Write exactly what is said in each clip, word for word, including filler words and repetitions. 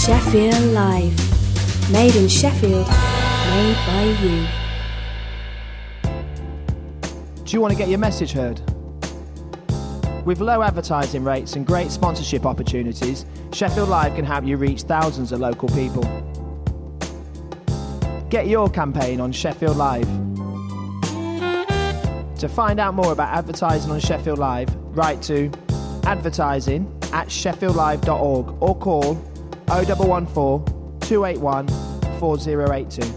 Sheffield Live. Made in Sheffield, made by you. Do you want to get your message heard? With low advertising rates and great sponsorship opportunities, Sheffield Live can help you reach thousands of local people. Get your campaign on Sheffield Live. To find out more about advertising on Sheffield Live, write to advertising at sheffield live dot org or call oh one one four, two eight one, four oh eight two.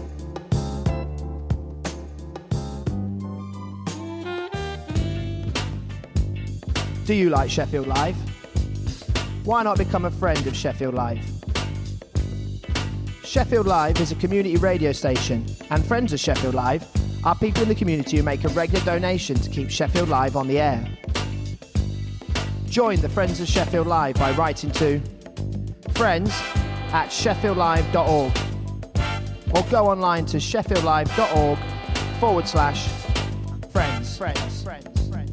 Do you like Sheffield Live? Why not become a friend of Sheffield Live? Sheffield Live is a community radio station, and friends of Sheffield Live are people in the community who make a regular donation to keep Sheffield Live on the air. Join the Friends of Sheffield Live by writing to friends at sheffield live dot org or go online to sheffield live dot org forward slash friends. Friends. Friends.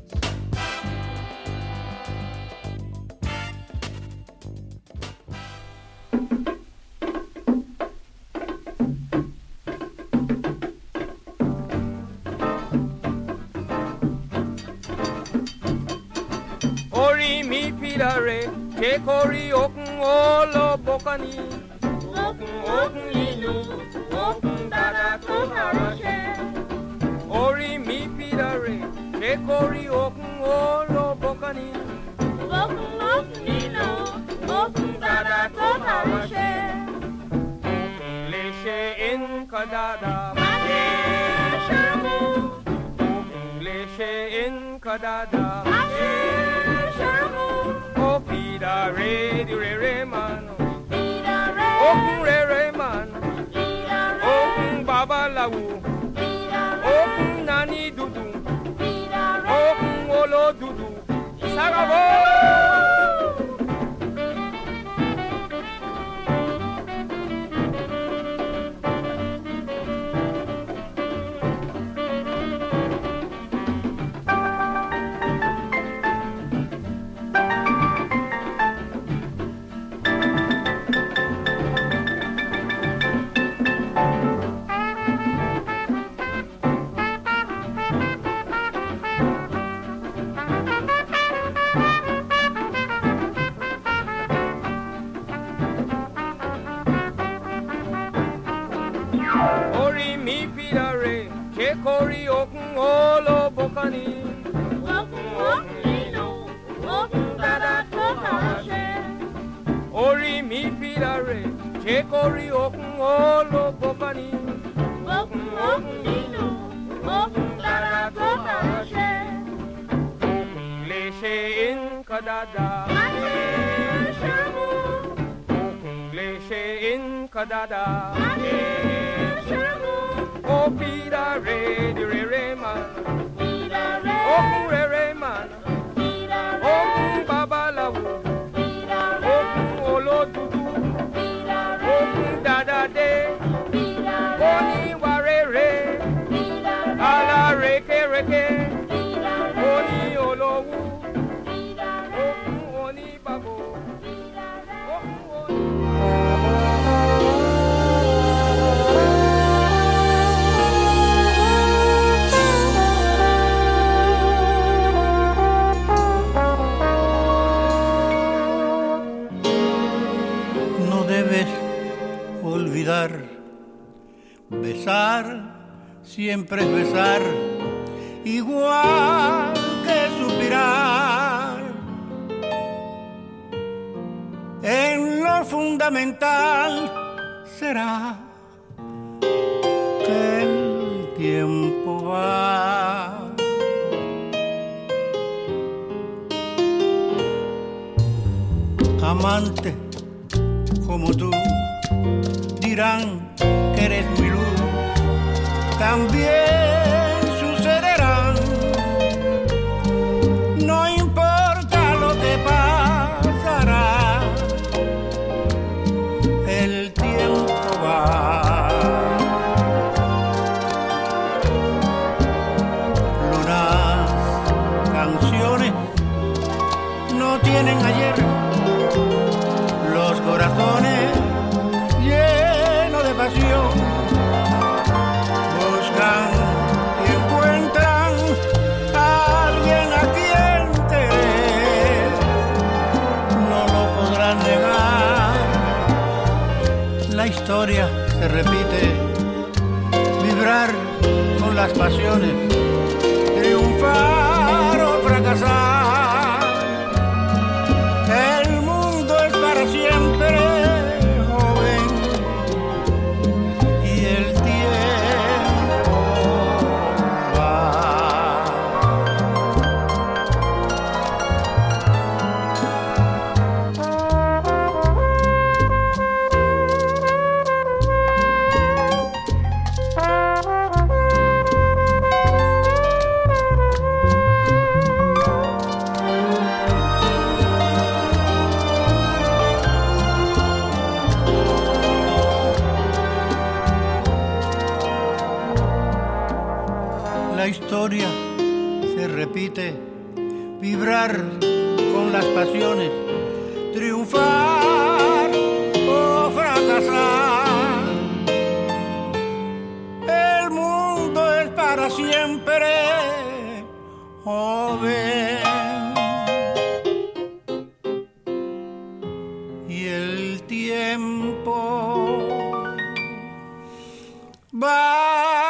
Che kori okun olo bokani okun okun linu okun dada to harashe ori mi pidare che kori okun olo bokani okun okun linu okun dada to harashe okun leshe in kadada leshe okun leshe in kadada Pida re di re re man, Pida re, okun re re man, Pida re, okun baba lawu, Pida re, okun nani dudu, Pida re, okun olo dudu, Sagabo. Kori okun olo bokani okun okun linu okun dada to harashe ori mi pidare che kori okun olo bokani okun okun linu okun dada to harashe okun leshe in kadada leshe okun leshe in kadada leshe oh, Pida re, di re re man, Pida re, oh, re re man, Pida re, oh, baba lawu, Pida re, oh, olo dudu, Pida re, oh, dada de, Pida re, oh, ni wa re re, Pida re, ala reke reke, Pida re, oh, ni olo wu, Pida re, oh, oh, ni babo, Pida re, oh, oh, ni olvidar, besar, siempre es besar, igual que suspirar. En lo fundamental será que el tiempo va. Amante como tú dirán que eres mi luz, también sucederán. No importa lo que pasará, el tiempo va. Lunas, canciones no tienen ayer, los corazones La historia se repite, vibrar con las pasiones, triunfar o fracasar. El mundo es para siempre joven y el tiempo va. La historia se repite, vibrar con las pasiones, triunfar o fracasar. El mundo es para siempre joven y el tiempo va.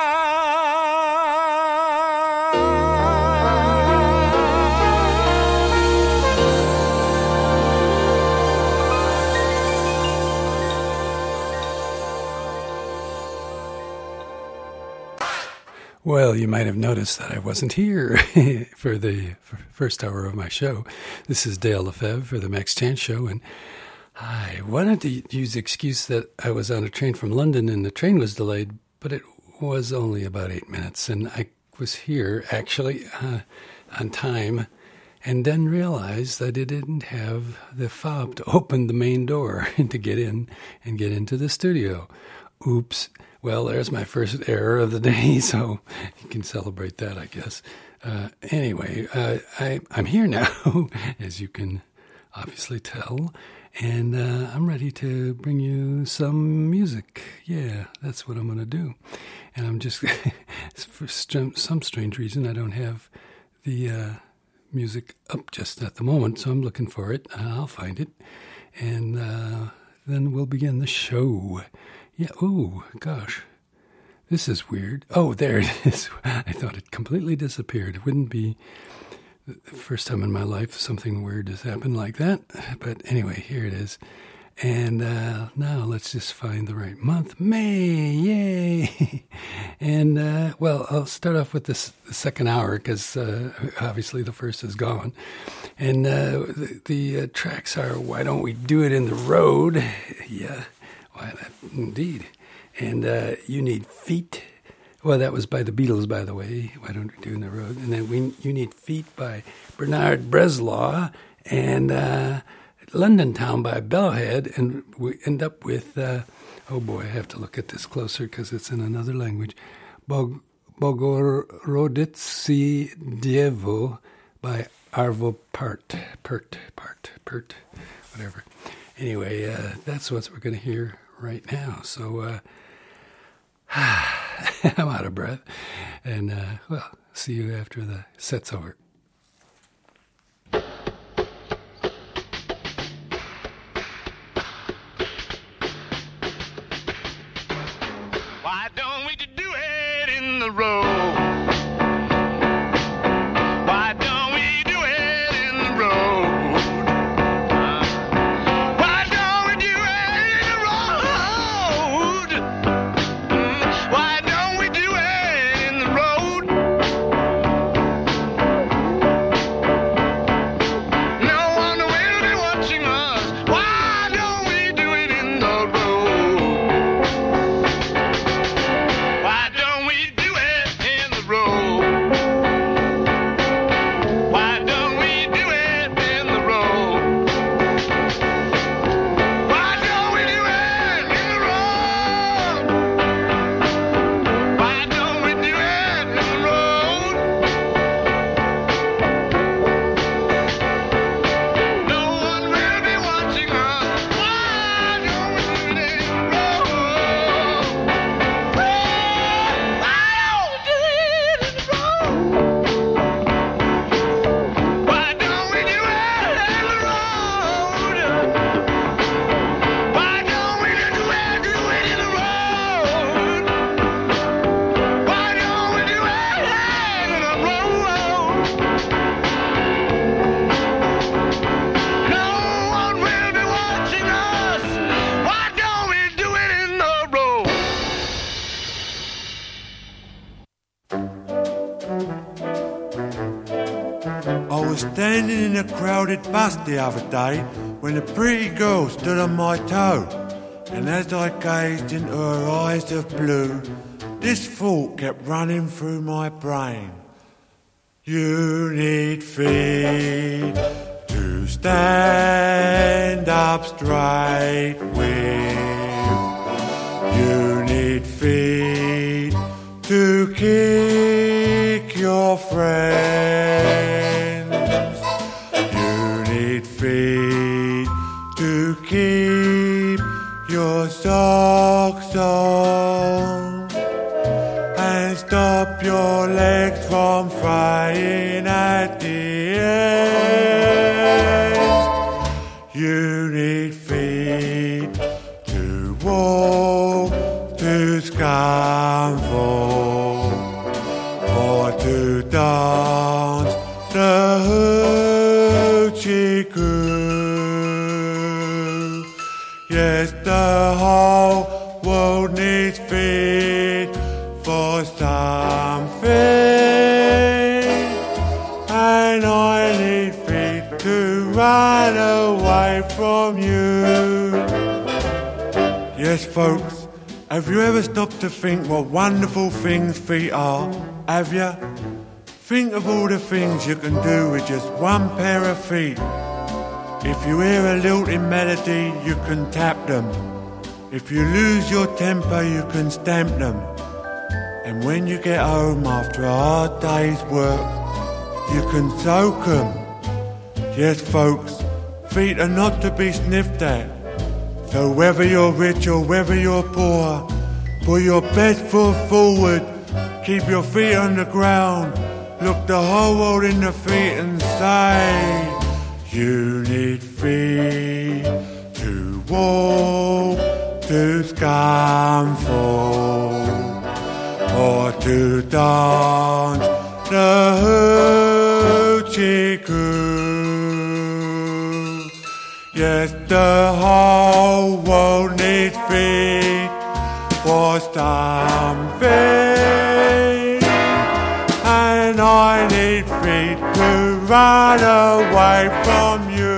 Well, you might have noticed that I wasn't here for the first hour of my show. This is Dale Lefebvre for the Max Chance Show, and I wanted to use the excuse that I was on a train from London and the train was delayed, but it was only about eight minutes, and I was here actually uh, on time, and then realized that I didn't have the fob to open the main door to get in and get into the studio. Oops. Well, there's my first error of the day, so you can celebrate that, I guess. Uh, anyway, uh, I, I'm here now, as you can obviously tell, and uh, I'm ready to bring you some music. Yeah, that's what I'm going to do. And I'm just, for some strange reason, I don't have the uh, music up just at the moment, so I'm looking for it. I'll find it, and uh, then we'll begin the show. Yeah, oh, gosh. This is weird. Oh, there it is. I thought it completely disappeared. It wouldn't be the first time in my life something weird has happened like that. But anyway, here it is. And uh, now let's just find the right month. May, yay! And, uh, well, I'll start off with this the second hour because uh, obviously the first is gone. And uh, the, the uh, tracks are Why Don't We Do It in the Road? Yeah. Why, that, indeed. And uh, You Need Feet. Well, that was by the Beatles, by the way. Why Don't We Do It in the Road? And then we, You Need Feet by Bernard Breslaw. And uh, London Town by Bellhead. And we end up with, uh, oh boy, I have to look at this closer because it's in another language. Bog- Bogorodice Dievo by Arvo Part. Pert, Part, Pert, whatever. Anyway, uh, that's what we're going to hear right now. So uh, I'm out of breath. And, uh, well, see you after the set's over. Why don't we do it in the road? Do it was standing in a crowded bus the other day when a pretty girl stood on my toe. And as I gazed into her eyes of blue, this thought kept running through my brain. You need feet to stand up straight with. You need feet to kick your friends. You need feet to keep your socks on and stop your legs from fraying at the ends. You need feet to walk to Scunthorpe or to dance the hoochie coo. Yes, the whole world needs feet for something, and I need feet to run away from you. Yes, folks, have you ever stopped to think what wonderful things feet are? Have you? Think of all the things you can do with just one pair of feet. If you hear a lilting melody, you can tap them. If you lose your temper, you can stamp them. And when you get home after a hard day's work, you can soak them. Yes, folks, feet are not to be sniffed at. So whether you're rich or whether you're poor, put your best foot forward, keep your feet on the ground, look the whole world in the feet and say, you need feet to walk to Scunthorpe or to dance the hoochie coo. Yes, the whole world needs feet for something, and I need feet to run away from you.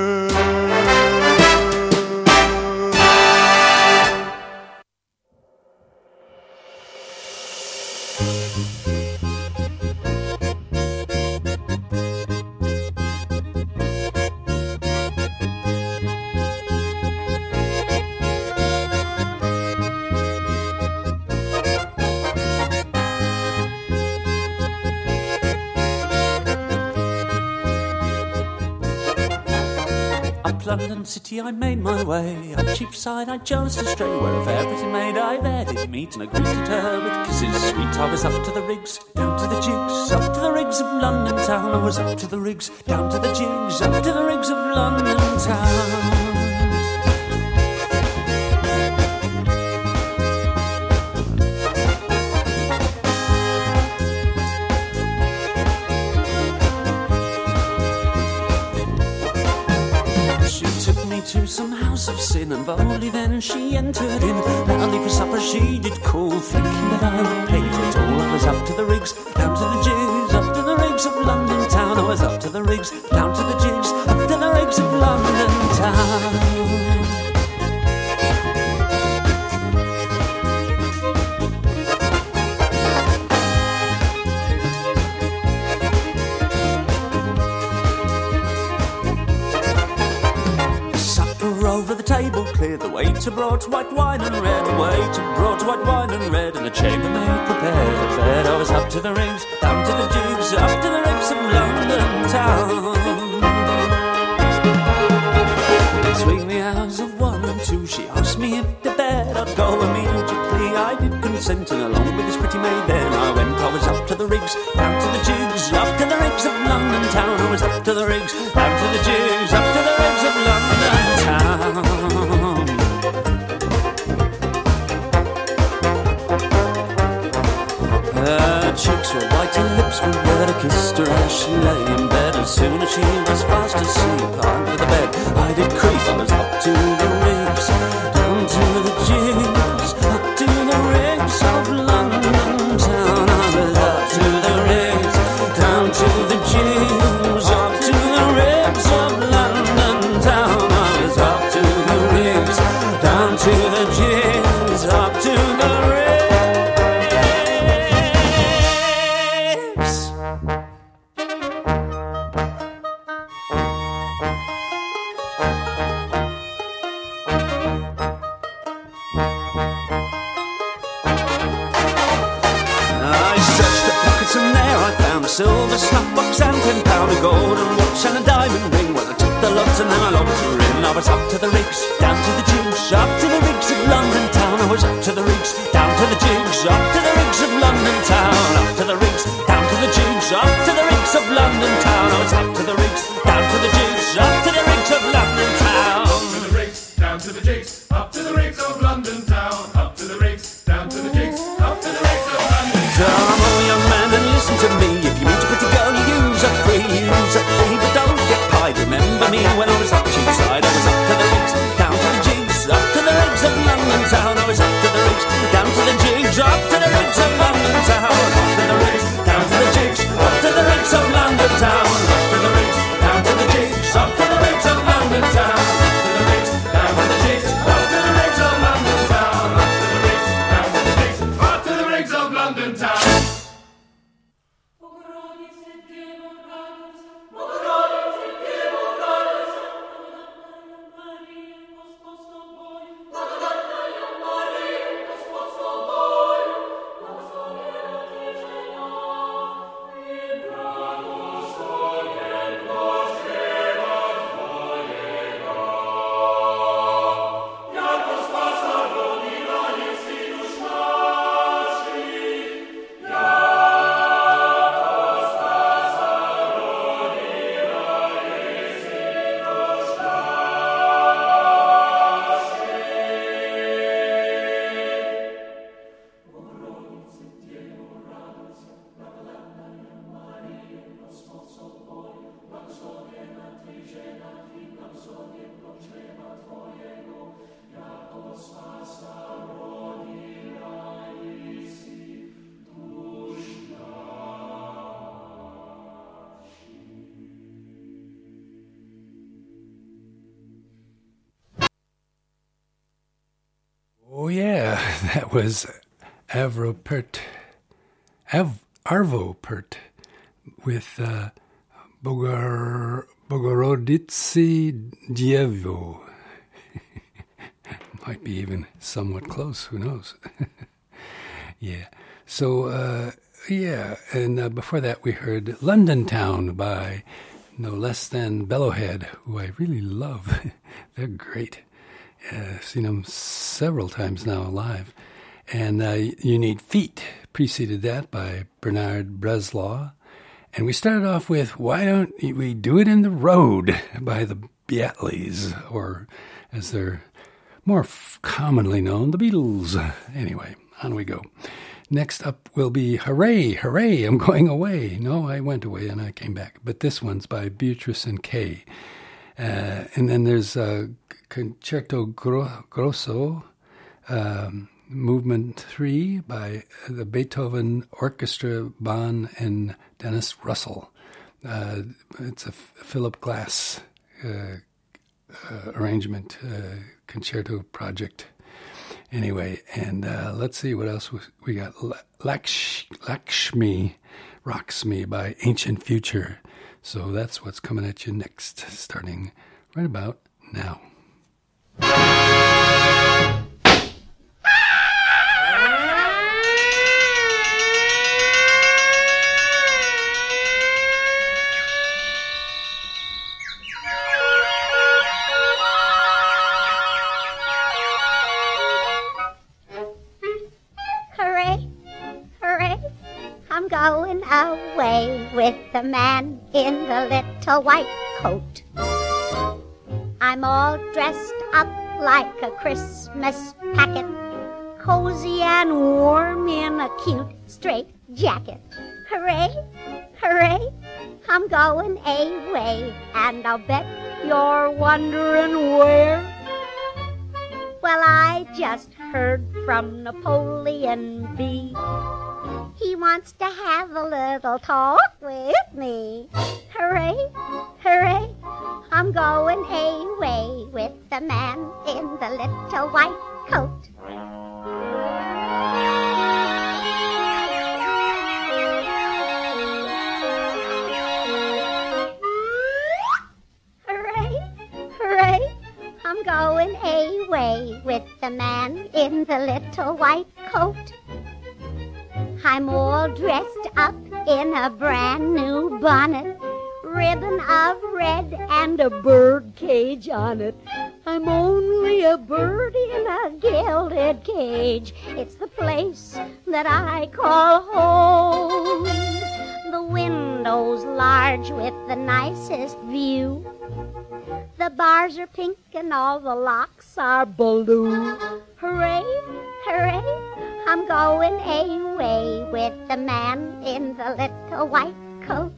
London City I made my way. Up Cheapside I chose to stray. Where a fair pretty maid I there did meet, and I greeted her with kisses sweet. I was up to the rigs, down to the jigs, up to the rigs of London town. I was up to the rigs, down to the jigs, up to the rigs of London town. To some house of sin, and boldly then she entered in. Loudly for supper she did call, thinking that I would pay for it all. I was up to the rigs, down to the jigs, up to the rigs of London town. I was up to the rigs, down to the jigs, up to the rigs of London town. Over the table cleared, the waiter brought white wine and red. The waiter brought white wine and red, and the chambermaid prepared a bed. I was up to the rigs, down to the jigs, up to the rigs of London town. Between the hours of one and two, she asked me if to bed I'd go immediately. I did consent, and along with this pretty maid then I went. I was up to the rigs, down to the jigs, up to the rigs of London town. I was up to the rigs, down to the jigs, up to the rigs of London town. Her cheeks were white, her lips were red. I kissed her as she lay in bed. As soon as she was fast asleep under the bed, I did creep. I was up to the rigs, down to the jigs, up to the rigs of London town. I was up to the rigs, down to the jigs, up to the to the jigs, up to the rigs. Silver snuff box and ten pound, a golden watch and a diamond ring. Well, I took the lots and then I locked her in. I was up to the rigs, down to the jigs, up to the rigs of London town. I was up to the rigs, down to the jigs, up to the rigs of London town. Up to the rigs, down to the jigs, up to the rigs of London town. I was up to the rigs, down to the jigs, up to the rigs of London town. Up to the rigs, down to the jigs, up to the rigs of London town. Up to the rigs, down to the jigs, up to the rigs of London town. So I'm a young man and listen to me. If you meet a pretty girl, you use up free, use up free, but don't get pied. Remember me when I was up cheapside. I was up to the rigs, down to the jigs, up to the rigs of London town. I was up to the rigs, down to the jigs, up to the rigs of London town. Up to the rigs, down to the jigs, up to the rigs of London town. Up to the rigs, down to the jigs, up to the rigs of London town. Up to the rigs, down to the jigs, up to the rigs of London town. Up to the rigs, down to the jigs, up to the rigs of London town. Oh, yeah, that was Avropert, Av, Arvopert with uh, Bogor, Bogorodice Dievo. Might be even somewhat close, who knows? Yeah, so, uh, yeah, and uh, before that we heard London Town by no less than Bellowhead, who I really love. They're great. Uh, seen them several times now live. And uh, You Need Feet preceded that by Bernard Breslaw. And we started off with Why Don't We Do It in the Road by the Beatles, or as they're more f- commonly known, the Beatles. Anyway, on we go. Next up will be Hooray, Hooray, I'm Going Away. No, I went away and I came back. But this one's by Beatrice and Kay. Uh, and then there's uh, Concerto Gro- Grosso, um, Movement three by the Beethoven Orchestra, Bonn and Dennis Russell. Uh, it's a F- Philip Glass uh, uh, arrangement, uh, concerto project. Anyway, and uh, let's see what else we got. Laksh- Lakshmi Rocks Me by Ancient Future. So that's what's coming at you next, starting right about now. Hooray, hooray, I'm going away with the man in the little white coat. I'm all dressed up like a Christmas packet, cozy and warm in a cute straight jacket. Hooray, hooray, I'm going away, and I'll bet you're wondering where. Well, I just heard from Napoleon B. He wants to have a little talk with me. Hooray, hooray, I'm going away with the man in the little white coat. I'm going away with the man in the little white coat. I'm all dressed up in a brand new bonnet, ribbon of red and a bird cage on it. I'm only a bird in a gilded cage. It's the place that I call home. The window's large with the nicest view. The bars are pink and all the locks are blue. Hooray, hooray, I'm going away with the man in the little white coat.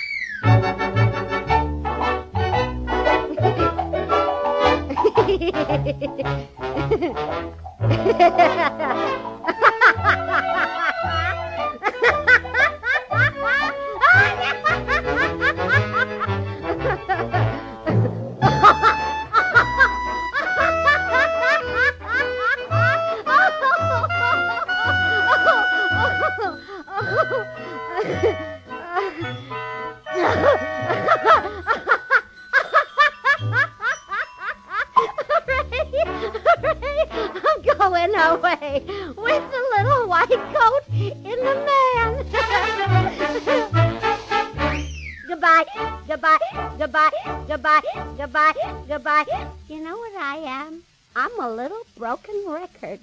Away with the little white coat in the man. Goodbye, goodbye, goodbye, goodbye, goodbye, goodbye. You know what I am? I'm a little broken record.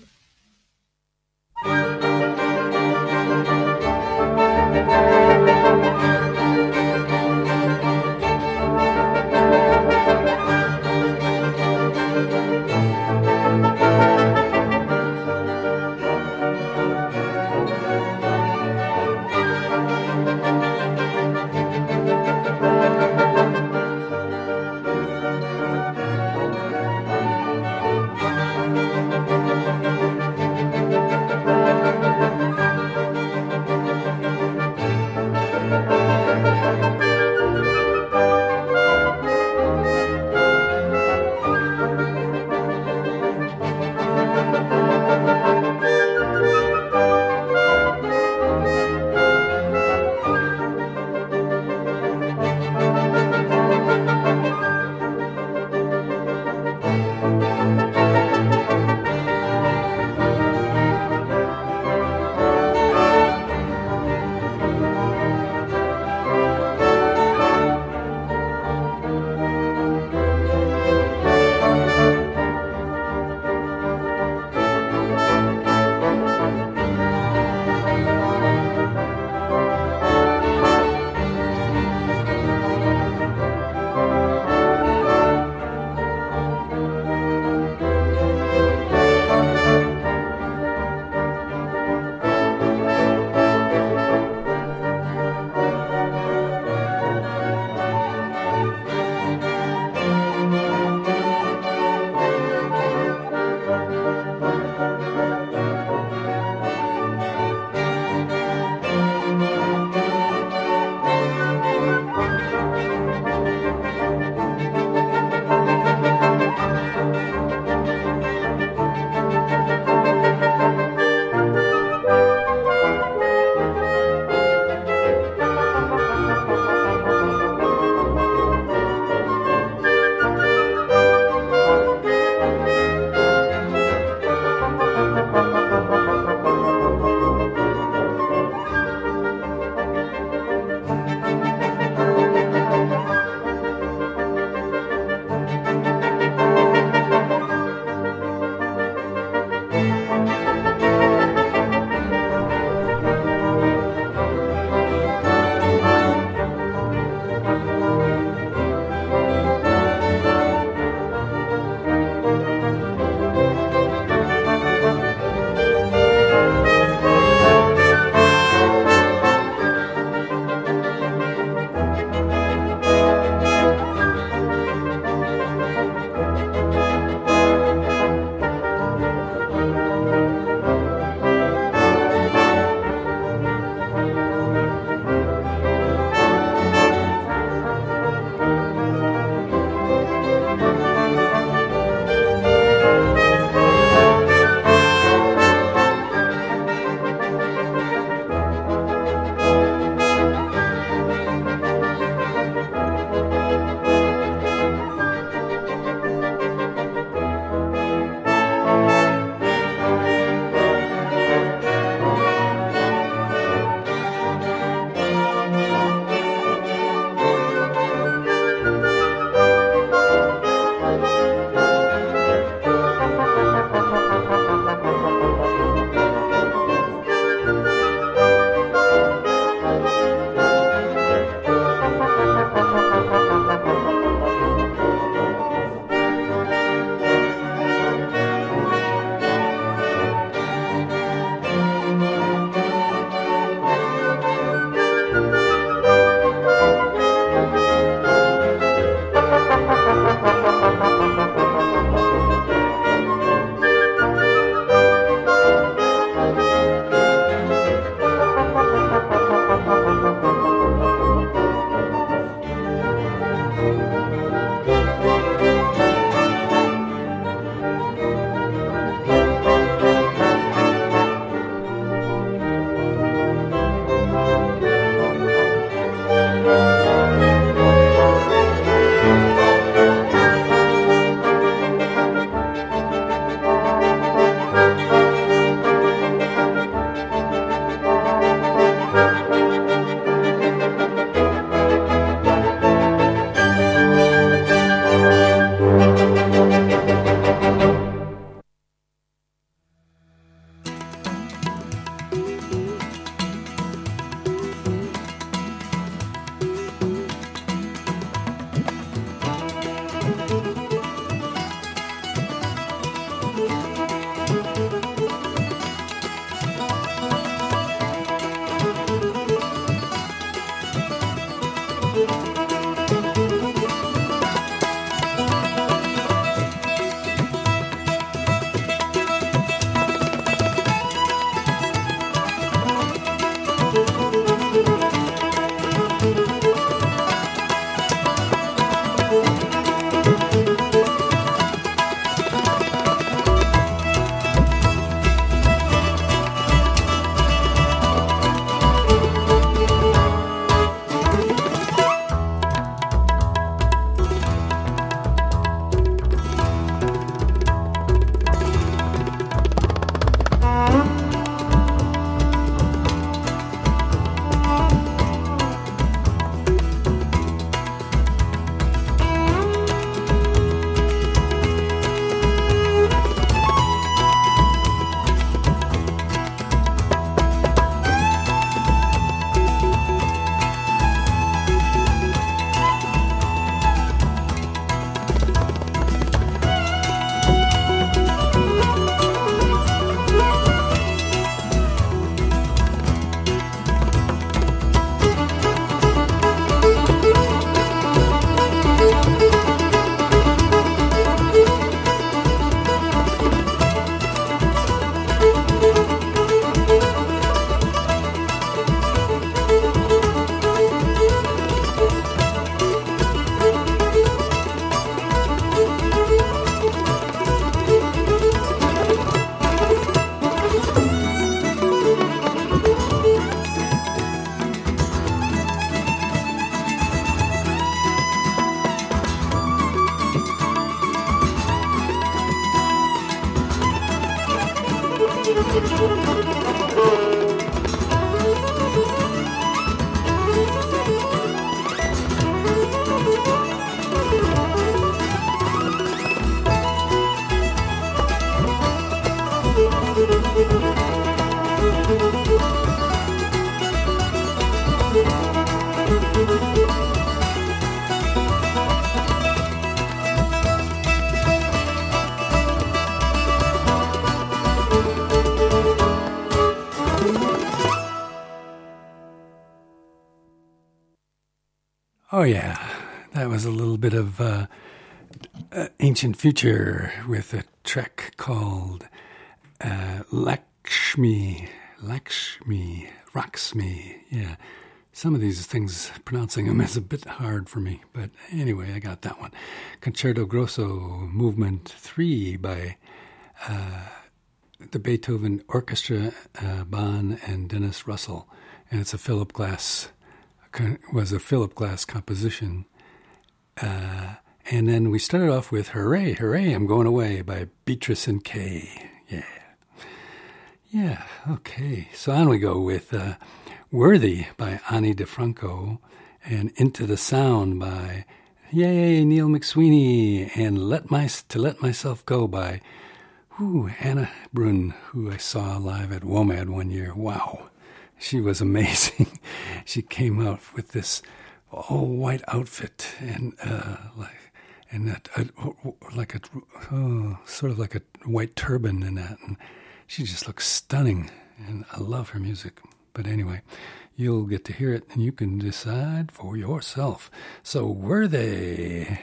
Oh, yeah. That was a little bit of uh, uh, Ancient Future with a track called uh, Lakshmi. Lakshmi. Lakshmi. Yeah. Some of these things, pronouncing them is a bit hard for me. But anyway, I got that one. Concerto Grosso, Movement three by uh, the Beethoven Orchestra, uh, Bonn and Dennis Russell. And it's a Philip Glass was a Philip Glass composition. Uh, and then we started off with Hooray, Hooray, I'm Going Away by Beatrice and Kay. Yeah. Yeah, okay. So on we go with uh, Worthy by Ani DeFranco and Into the Sound by, yay, Neil McSweeney, and Let My To Let Myself Go by whew, Anna Brunn, who I saw live at WOMAD one year. Wow. She was amazing. She came out with this all white outfit and uh, like and that uh, like a oh, sort of like a white turban and that, and she just looks stunning. And I love her music. But anyway, you'll get to hear it and you can decide for yourself. So Worthy.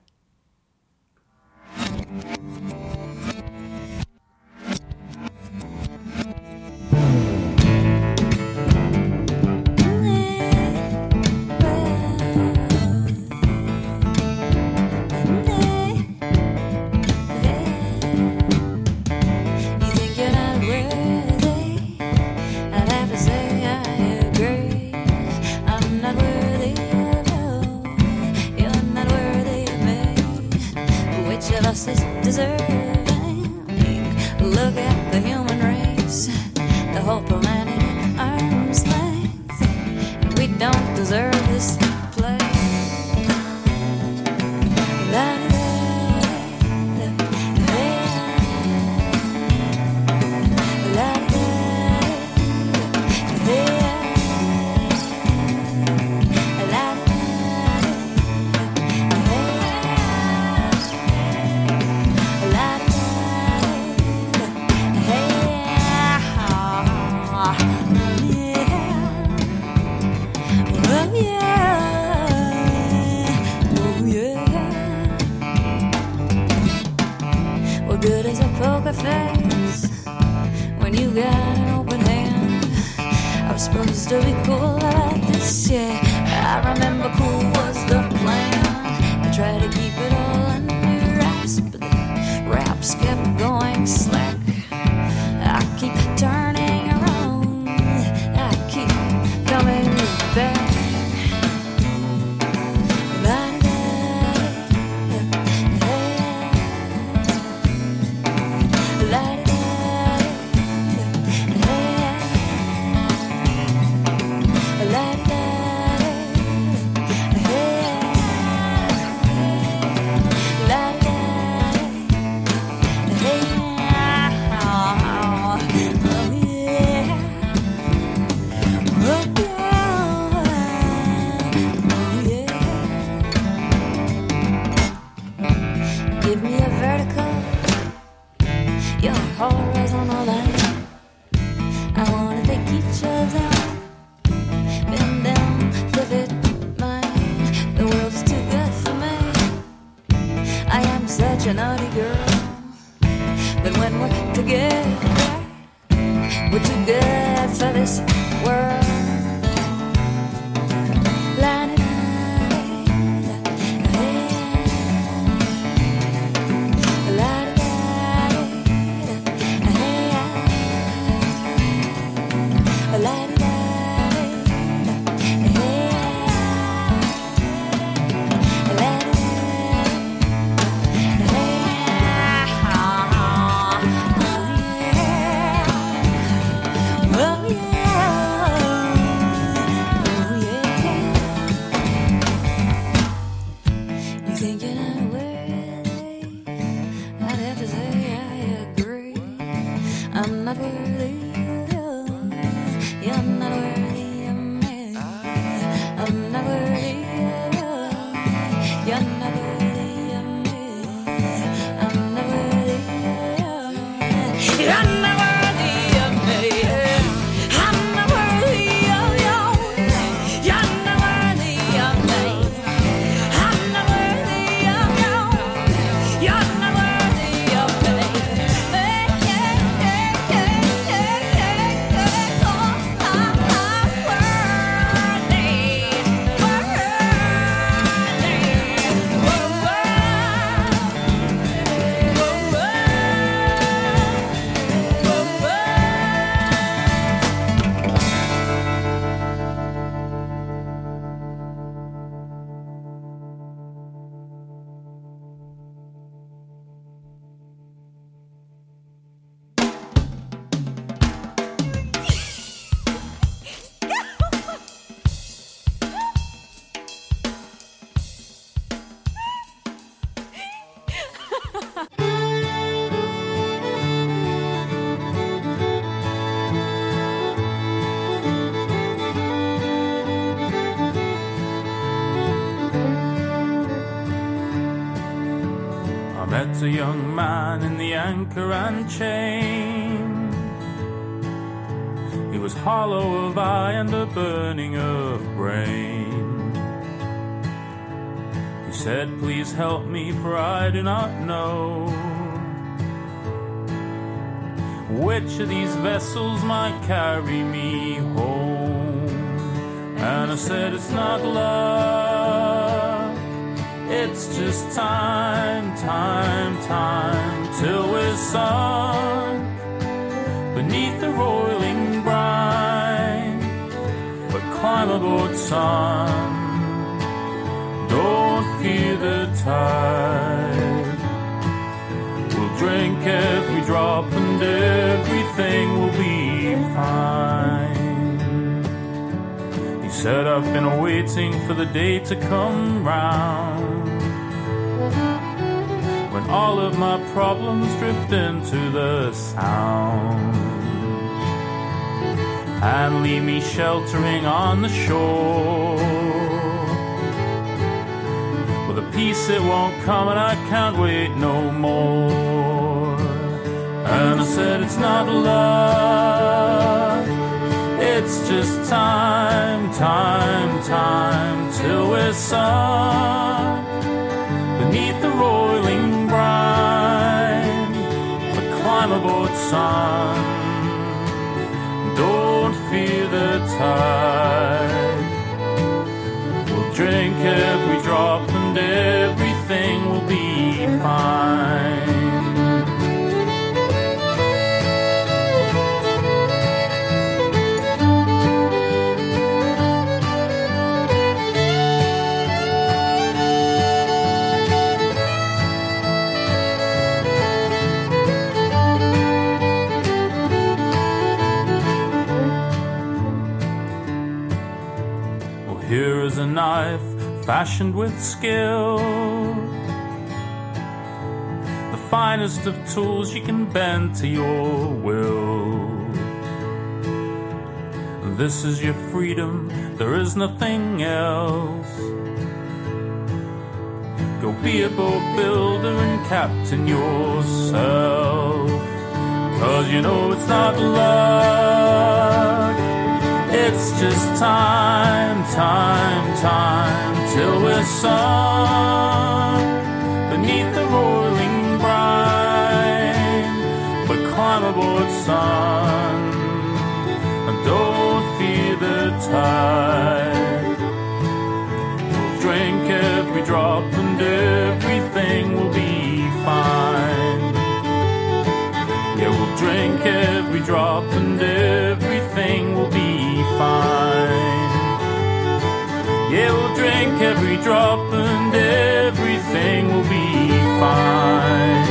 Is deserving. Look at the human race, the whole planet at arm's length. We don't deserve this place. La face when you got an open hand. I'm supposed to be cool like this, yeah. I remember cool was the plan. I tried to keep it all under wraps, but the wraps kept going slack. I keep turning around, I keep coming back. I'm not worthy of you. You're not worthy of me. I'm not worthy of you. You're not worthy of me. I'm not worthy of you. You're not worthy of me. I'm not worthy of you. You're not worthy of me. I'm not worthy of you. You're not worthy of me. I met a young man in the Anchor and Chain. He was hollow of eye and a burning of brain. He said, please help me, for I do not know which of these vessels might carry me home. And I said, it's not love, it's just time, time, time, till we're sunk beneath the roiling brine. But climb aboard, son, don't fear the tide. We'll drink every drop and everything will be fine. He said, I've been waiting for the day to come round, when all of my problems drift into the sound and leave me sheltering on the shore with a peace it won't come, and I can't wait no more. And I said, it's not love, it's just time, time, time, till we're sunk beneath the roiling brine. But climb aboard, son, don't fear the tide. We'll drink every drop and everything will be fine. Here is a knife fashioned with skill, the finest of tools you can bend to your will. This is your freedom, there is nothing else. Go be a boat builder and captain yourself, 'cause you know it's not luck, it's just time, time, time, till we're sunk beneath the roiling brine. But climb aboard, son, and don't fear the tide. We'll drink every drop and everything will be fine. Yeah, we'll drink every drop and everything will be fine. Yeah, we'll drink every drop and everything will be fine.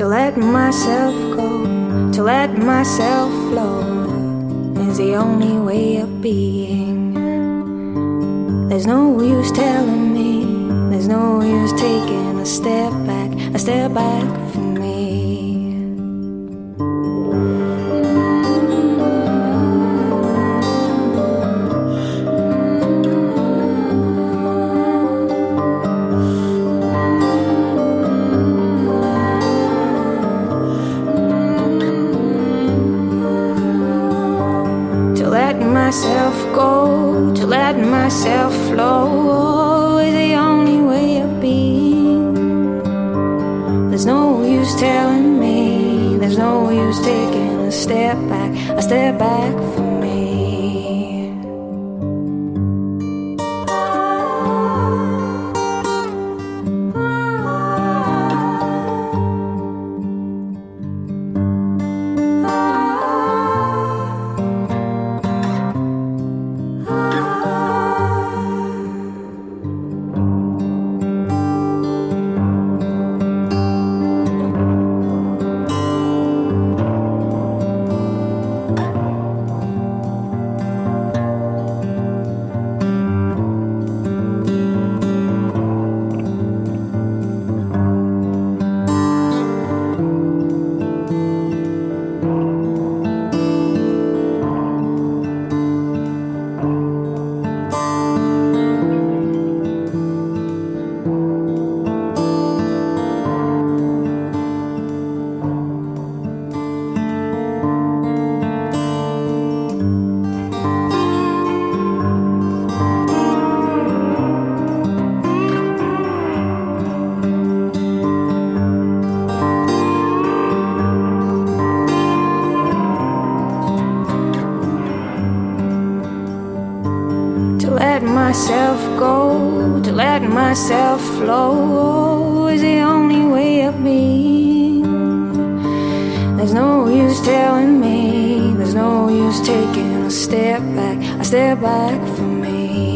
To let myself go, to let myself flow is the only way of being. There's no use telling me, there's no use taking a step back, a step back from me. Myself go, to let myself flow is the only way of being. There's no use telling me, there's no use taking a step back, a step back from me. Myself go, to let myself flow is the only way of being. There's no use telling me, there's no use taking a step back, a step back from me.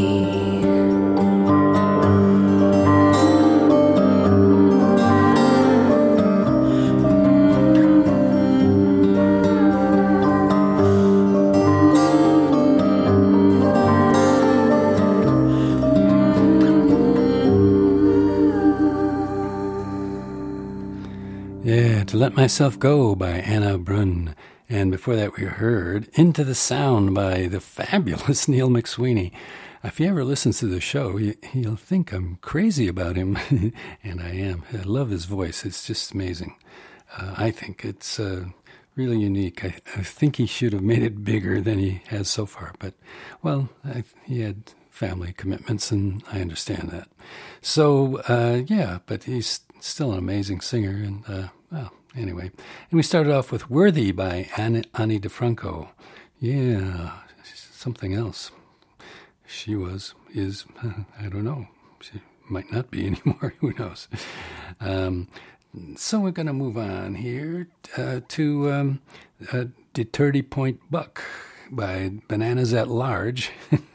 To Let Myself Go by Anna Brunn. And before that we heard Into the Sound by the fabulous Neil McSweeney. If he ever listens to the show, he'll think I'm crazy about him. And I am. I love his voice. It's just amazing. Uh, I think it's uh, really unique. I, I think he should have made it bigger than he has so far. But, well, I, he had family commitments, and I understand that. So, uh, yeah, but he's still an amazing singer, and, uh, well, anyway. And we started off with Worthy by Annie, Ani DiFranco. Yeah, something else. She was, is, I don't know. She might not be anymore. Who knows? Um, so we're going to move on here uh, to um, uh, De thirty Point Buck by Bananas at Large.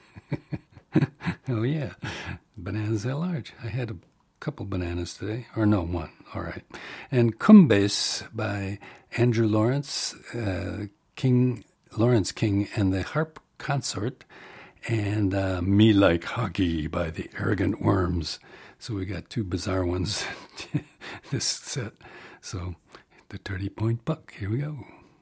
Oh, yeah. Bananas at Large. I had a couple bananas today. Or no, one. All right. And Cumbes by Andrew Lawrence, uh, King Lawrence King and the Harp Consort. And uh, Me Like Hockey by the Arrogant Worms. So we got two bizarre ones this set. So the thirty Point Buck. Here we go.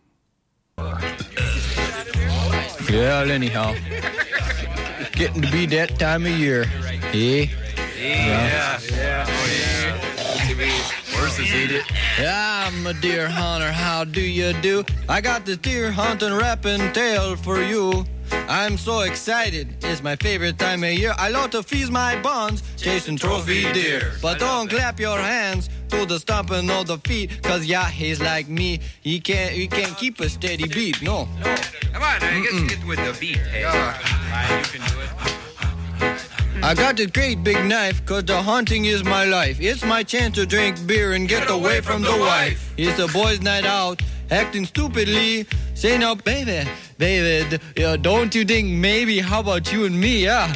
Yeah, anyhow. Getting to be that time of year. Eh? Yeah. Yeah. Oh, yeah. Horses eat it. Yeah, I'm a deer hunter. How do you do? I got this deer hunting rapping tale for you. I'm so excited. It's my favorite time of year. I love to feast my buns, chasing trophy deer. But don't clap your hands to the stomping of the feet, cause yeah, he's like me. He can't he can't keep a steady beat. No. No. Come on, I guess get with the beat. Hey. Yeah. You can do it. I got this great big knife, cause the hunting is my life. It's my chance to drink beer and get, get away, away from, from the wife. It's a boys' night out, acting stupidly. Say now, baby, baby, d- uh, don't you think maybe, how about you and me, yeah?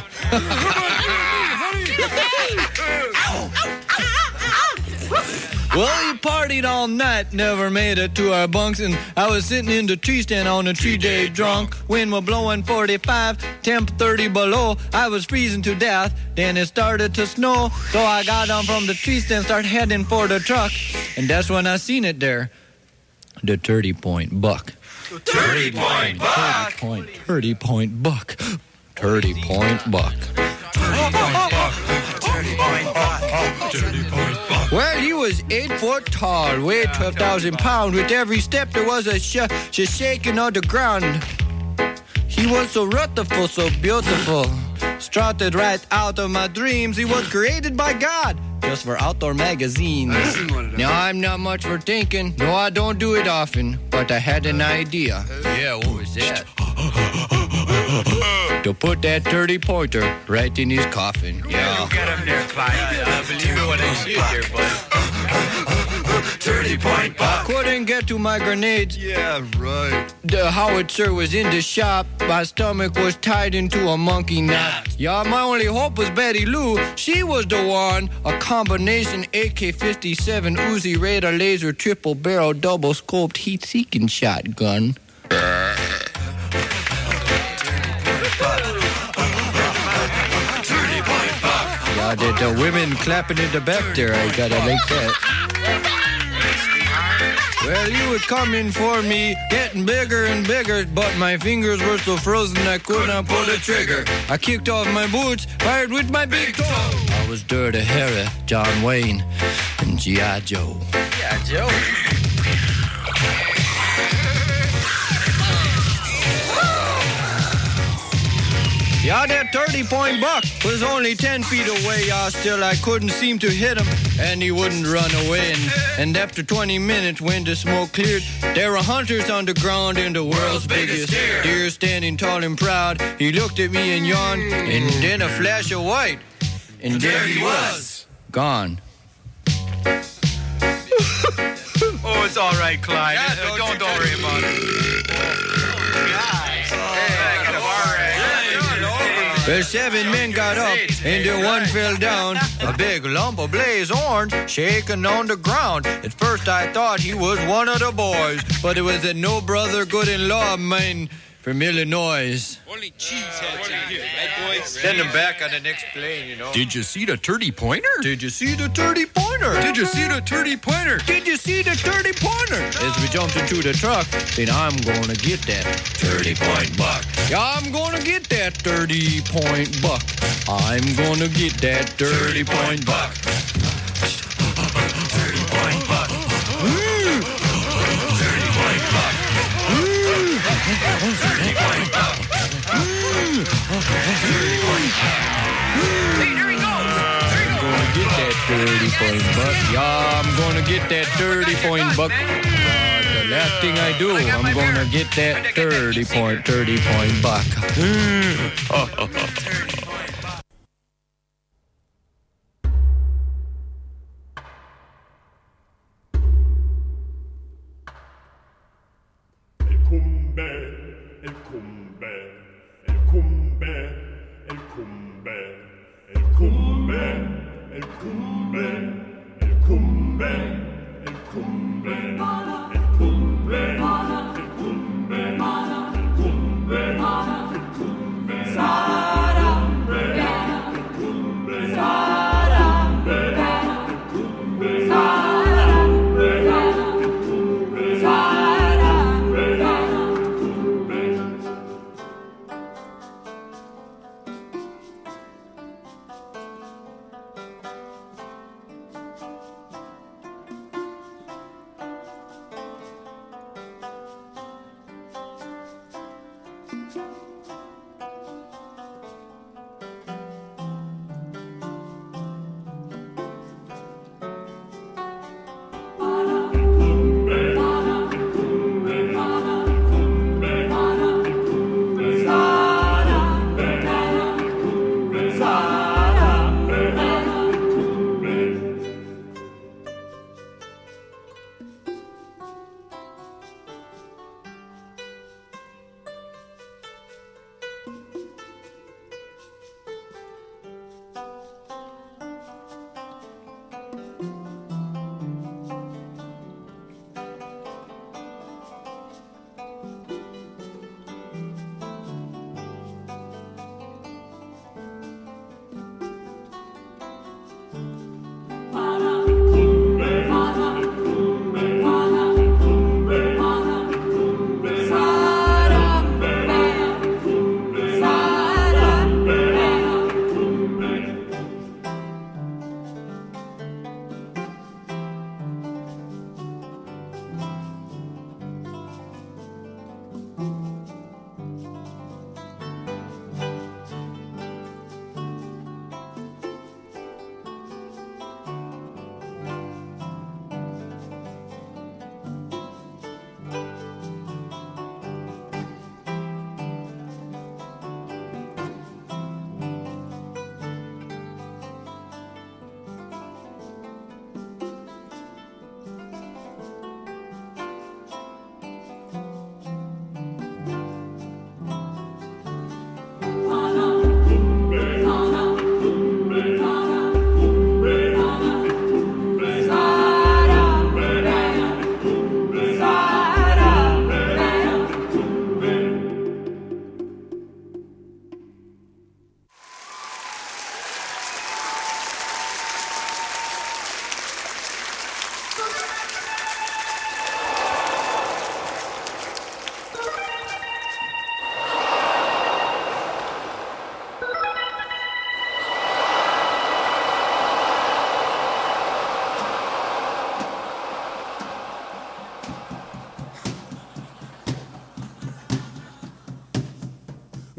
Well, we partied all night, never made it to our bunks, and I was sitting in the tree stand on a tree day drunk. Wind was blowing forty-five, temp thirty below. I was freezing to death, then it started to snow. So I got down from the tree stand, started heading for the truck, and that's when I seen it there. The thirty-point buck. thirty-point buck. thirty-point, thirty-point buck. thirty-point buck. Well, he was eight foot tall, weighed twelve thousand pounds. With every step there was a sh- sh- shaking on the ground. He was so rutherful, so beautiful. Strutted right out of my dreams. He was created by God, just for outdoor magazines. Now, I'm not much for thinking. No, I don't do it often. But I had an idea. Yeah, what was that? To put that thirty-pointer right in his coffin. Yeah. You get him there, Clyde. I believe it when I see it there, bud. thirty-point buck. Couldn't get to my grenades. Yeah, right. The howitzer was in the shop. My stomach was tied into a monkey knot. Yeah, my only hope was Betty Lou. She was the one. A combination A K fifty-seven Uzi Raider laser triple barrel double scoped heat-seeking shotgun. Yeah, the, the women clapping in the back there. I gotta like that. Well, you would come in for me, getting bigger and bigger, but my fingers were so frozen I could not pull the trigger. I kicked off my boots, fired with my big toe. I was Dirty Harry, John Wayne, and G I. Joe. G I. Joe? Yeah, that thirty-point buck was only ten feet away, y'all. Still, I couldn't seem to hit him, and he wouldn't run away. And, and after twenty minutes, when the smoke cleared, there were hunters on the ground in the world's biggest deer. Deer standing tall and proud. He looked at me and yawned, and then a flash of white. And there he was, gone. Oh, it's all right, Clyde. Yeah, don't, don't, don't worry about it. Well, seven men got up, and then one fell down. A big lump of blaze orange shaking on the ground. At first I thought he was one of the boys, but it was a no brother good-in-law of mine from Illinois. Only cheeseheads in here, right, boys? Send him back on the next plane, you know. Did you see the thirty-pointer? Did you see the thirty-pointer? Did you see the thirty-pointer? Did you see the thirty-pointer? As we jumped into the truck, then I'm gonna get that thirty-point buck. Yeah, I'm gonna get that thirty-point buck. I'm gonna get that thirty-point buck. thirty-point buck. Mm. thirty-point buck. Mm. thirty-point buck. Mm. thirty-point buck. Hey, there he goes. There he goes. I'm gonna get that thirty-point buck. Yeah, I'm gonna get that thirty-point buck. The last thing I do, I'm gonna get that thirty-point, thirty-point buck. El cumbe, el cumbe, el cumbe, el cumbe, el cumbe, el cumbe, el cumbe, el cumbe, el cumbe, el cumbe, el cumbe, el cumbe, Sara, el cumbe, Sara, el cumbe, Sara, el cumbe, Sara.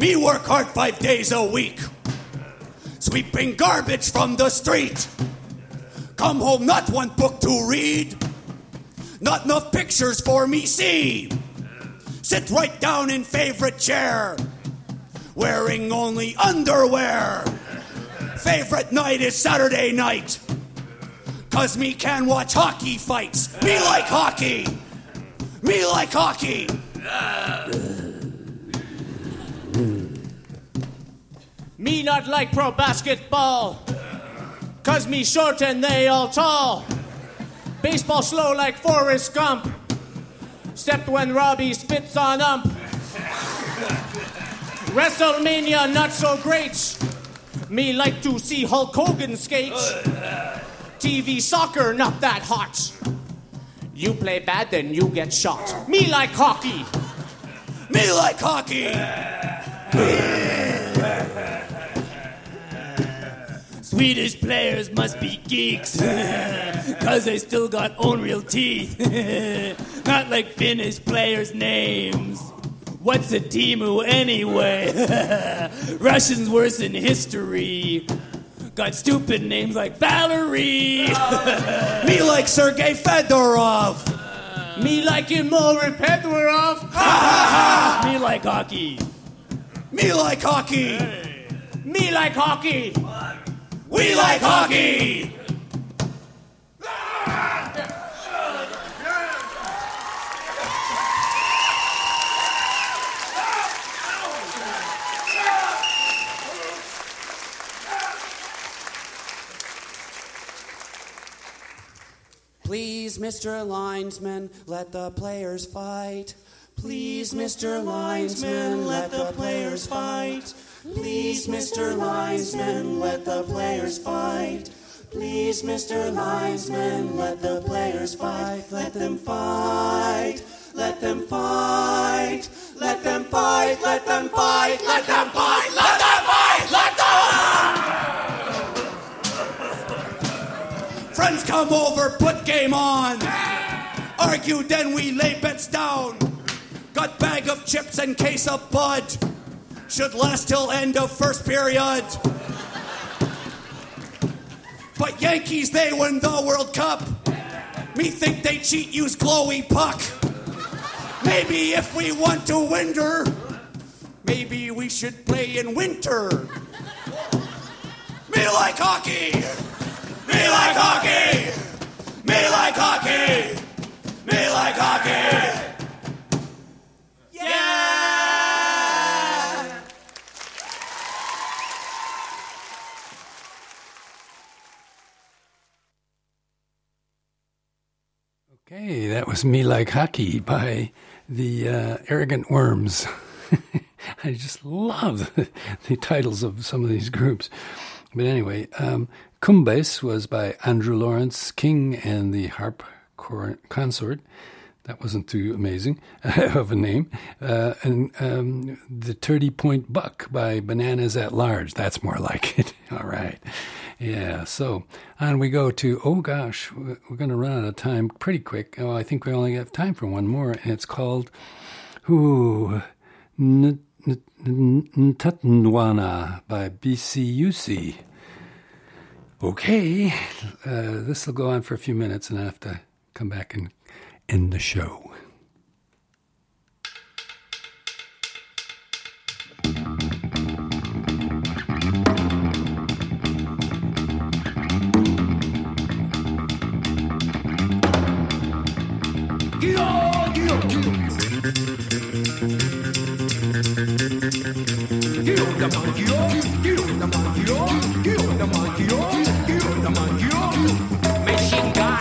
Me work hard five days a week, sweeping garbage from the street. Come home, not one book to read, not enough pictures for me see. Sit right down in favorite chair, wearing only underwear. Favorite night is Saturday night, cause me can watch hockey fights. Me like hockey, me like hockey. Me not like pro basketball, cause me short and they all tall. Baseball slow like Forrest Gump, except when Robbie spits on ump. WrestleMania not so great, me like to see Hulk Hogan skate. T V soccer not that hot, you play bad then you get shot. Me like hockey, me like hockey. Swedish players must be geeks, cause they still own unreal teeth. Not like Finnish players' names. What's a Timu anyway? Russians worse in history, got stupid names like Valerie. Me like Sergei Fedorov. Me like Imolri Fedorov. Me like hockey. Me like hockey. Me like hockey. We like hockey! Please, Mister Linesman, let the players fight. Please, Mister Linesman, let the players fight. Please, Mister Linesman, let the players fight. Please, Mister Linesman, let the players fight. Let them fight. Let them fight. Let them fight. Let them fight. Let them fight. Let them fight. Let them fight. Friends come over, put game on. Argue, then we lay bets down. Got bag of chips and case of bud. Should last till end of first period. But Yankees, they win the World Cup. Me think they cheat, use glowy puck. Maybe if we want to winter, maybe we should play in winter. Me like hockey. Me like hockey. Me like hockey. Me like hockey. Yeah! Okay, that was Me Like Hockey by the uh, Arrogant Worms. I just love the, the titles of some of these groups. But anyway, um, Kumbes was by Andrew Lawrence King and the Harp Cor- Consort. That wasn't too amazing of a name. Uh, and um, The thirty Point Buck by Bananas at Large. That's more like it. All right. Yeah, so on we go to, oh gosh, we're going to run out of time pretty quick. Oh, I think we only have time for one more, and it's called, ooh, Ntatnwana by B C U C. Okay, uh, this will go on for a few minutes, and I have to come back and end the show. Machine gun.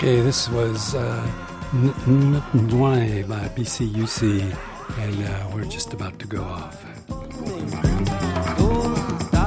Okay, this was uh, N- N- N- by B C U C, and uh, we're just about to go off.